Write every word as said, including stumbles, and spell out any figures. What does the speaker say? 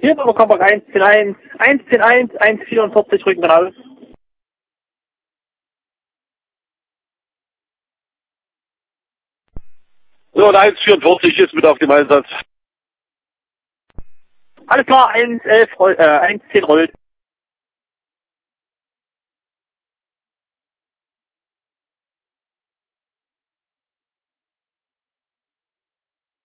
Hier ist Kompass eins zehn eins, eins zehn eins, eins vierundvierzig, rücken raus. So, und eins vierundvierzig ist mit auf dem Einsatz. Alles klar, eins elf, roll, äh, eins zehn rollt.